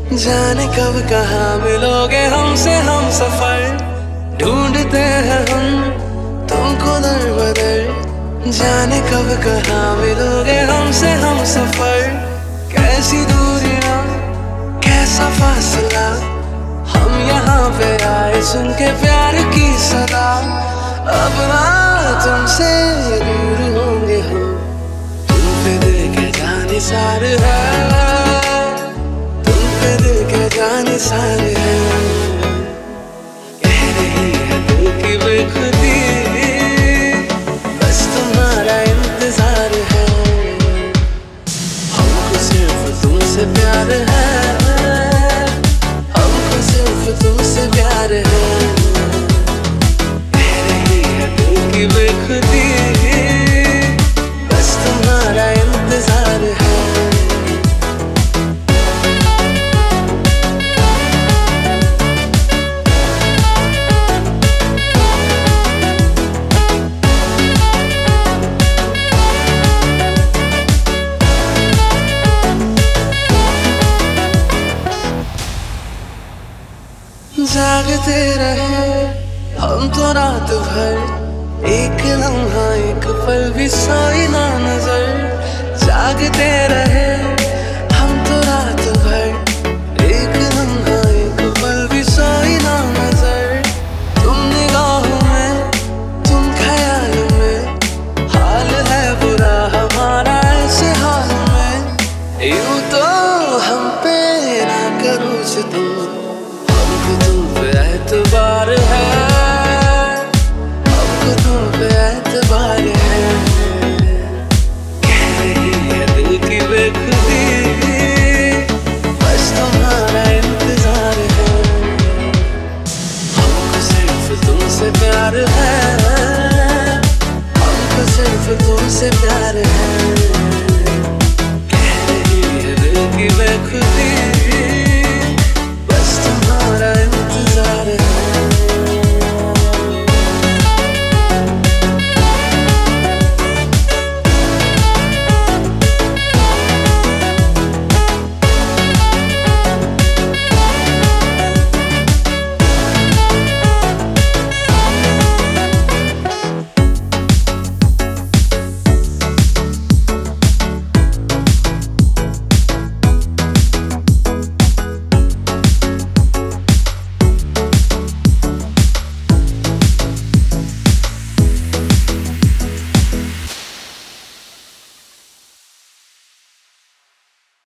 जाने कब कहाँ मिलोगे हमसे हम सफर ढूंढते हैं हम तुमको दर बदर। जाने कब कहाँ मिलोगे हमसे हम सफर। कैसी दूरियां कैसा फासला, हम यहाँ पे आए सुन के प्यार की सदा। अब ना तुमसे दूर होंगे हम, तुम पे दिल के जाने सारे है, तुम पे दिल के जाने सारे है। कह रही है दिल की बेखुदी, बस तुम्हारा इंतजार है। हमको सिर्फ तुमसे प्यार है, हमको सिर्फ तुमसे प्यार है। कह रही है दिल की बेखुदी, बस तुम्हारा इंतजार है। जागते रहे हम तो रात भर, एक लम्हा एक पल भी सोई ना नजर। जागते रहे हम तो रात भर, एक लम्हा एक पल भी सोई ना नजर। तुम निगाहों में तुम ख्याल में, हाल है बुरा हमारा ऐसे हाल में। यूं तो हम पे ना करो तुम, हमको तुम पे एतबार